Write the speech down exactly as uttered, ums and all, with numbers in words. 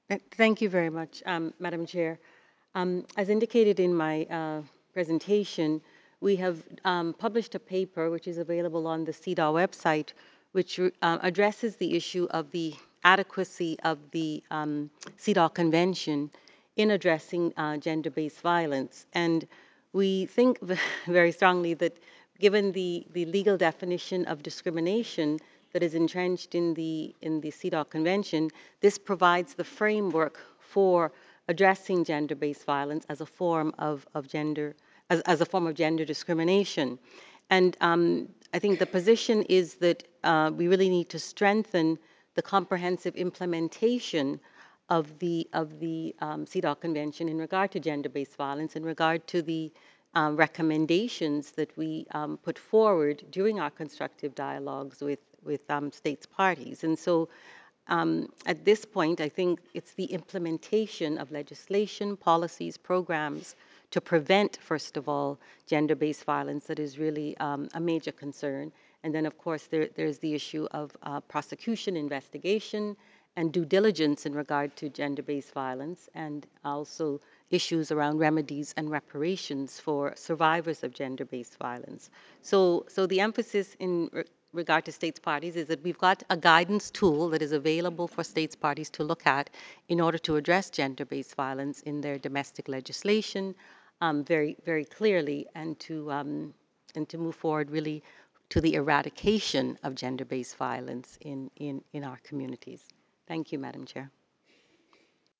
Th- Thank you very much, um, Madam Chair. Um, as indicated in my uh, presentation, we have um, published a paper which is available on the C E D A W website, which uh, addresses the issue of the adequacy of the um, C E D A W Convention in addressing uh, gender-based violence. And we think very strongly that given the, the legal definition of discrimination that is entrenched in the, in the C E D A W Convention, this provides the framework for addressing gender-based violence as a form of, of gender, as, as a form of gender discrimination. And um, I think the position is that uh, we really need to strengthen the comprehensive implementation of the, of the um, C E D A W Convention in regard to gender-based violence, in regard to the um, recommendations that we um, put forward during our constructive dialogues with, with um, states parties. And so um, at this point, I think it's the implementation of legislation, policies, programs to prevent, first of all, gender-based violence that is really um, a major concern. And then, of course, there, there's the issue of uh, prosecution, investigation, and due diligence in regard to gender-based violence, and also issues around remedies and reparations for survivors of gender-based violence. So, so the emphasis in re regard to states parties is that we've got a guidance tool that is available for states parties to look at in order to address gender-based violence in their domestic legislation um, very, very clearly, and to um, and to move forward really to the eradication of gender-based violence in, in, in our communities. Thank you, Madam Chair.